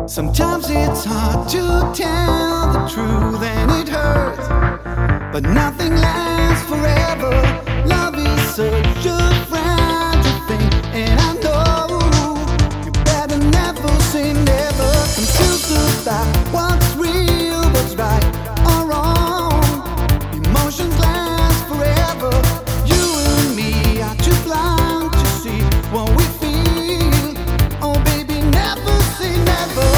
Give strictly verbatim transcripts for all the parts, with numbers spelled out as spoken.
Sometimes it's hard to tell the truth and it hurts, but nothing lasts forever. Love is such a fragile thing, and I know you better never say never. Confused about what's real, what's right or wrong. Emotions last forever. You and me are too blind to see what we feel. Oh baby, never say never.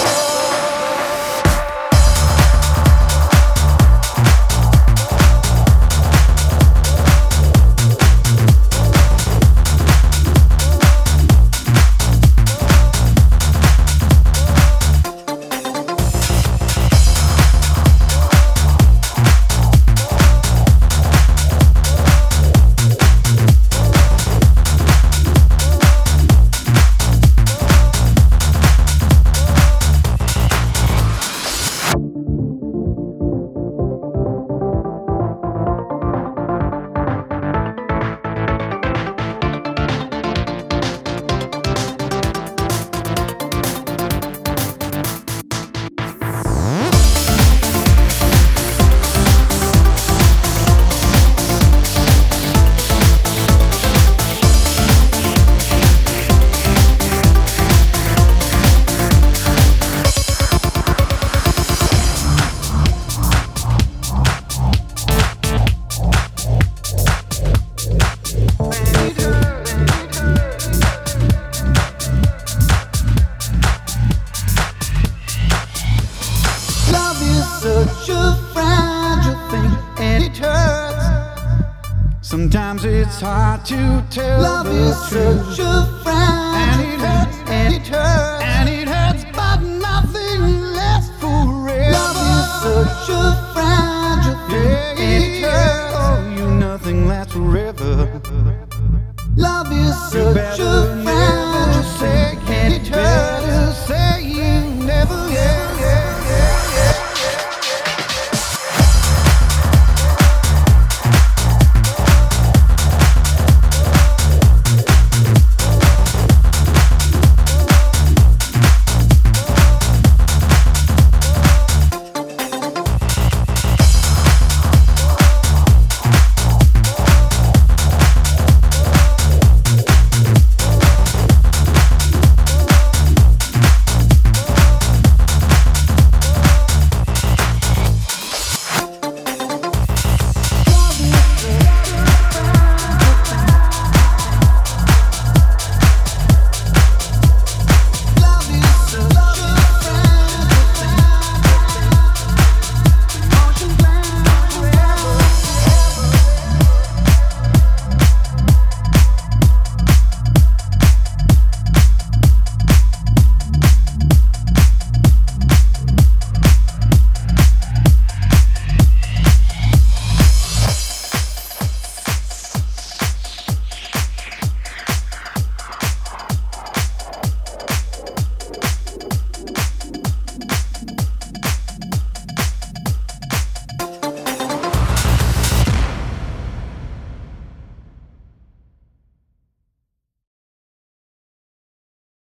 Such a fragile thing, and it hurts. Sometimes it's hard to tell. Love is such a fragile